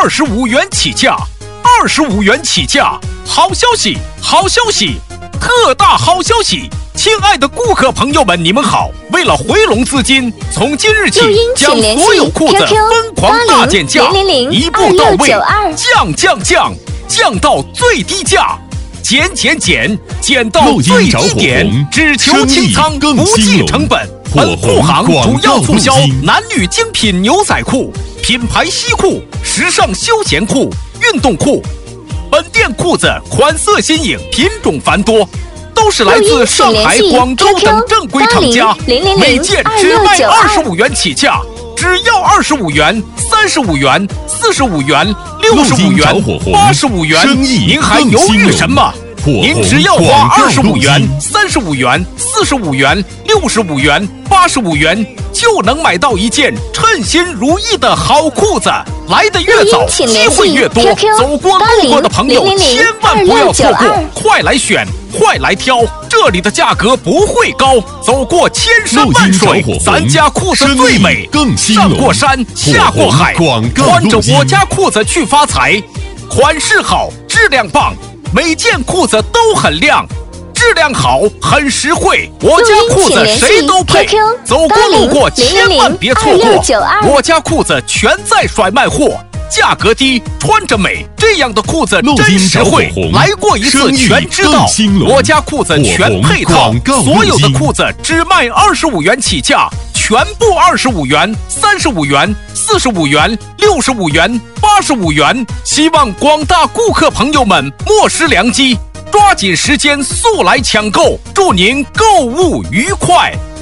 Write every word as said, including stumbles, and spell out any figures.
二十五元起价，二十五元起价！好消息，好消息，特大好消息！亲爱的顾客朋友们，你们好！为了回笼资金，从今日起将所有裤子疯狂大减价，一步到位，降降降，降到最低价，减减减，减到最低点，只求清仓，不计成本。本护航主要促销男女精品牛仔裤、品牌西裤、时尚休闲裤、运动裤。本店裤子款色新颖，品种繁多，都是来自上海、广州等正规厂家，每件只卖二十五元起价，只要二十五元、三十五元、四十五元、六十五元、八十五元，您还犹豫什么？您只要花二十五元、三十五元、四十五元、六十五元、八十五元，就能买到一件称心如意的好裤子。来的越早，机会越多。走过路过的朋友，千万不要错过，快来选，快来挑，这里的价格不会高。走过千山万水，咱家裤子最美。上过山，下过海，穿着我家裤子去发财。款式好，质量棒。每件裤子都很亮，质量好，很实惠。我家裤子谁都配，走过路过千万别错过。我家裤子全在甩卖货，价格低，穿着美，这样的裤子真实惠。来过一次全知道。我家裤子全配套，所有的裤子只卖二十五元起价。全部二十五元、三十五元、四十五元、六十五元、八十五元，希望广大顾客朋友们莫失良机，抓紧时间速来抢购，祝您购物愉快！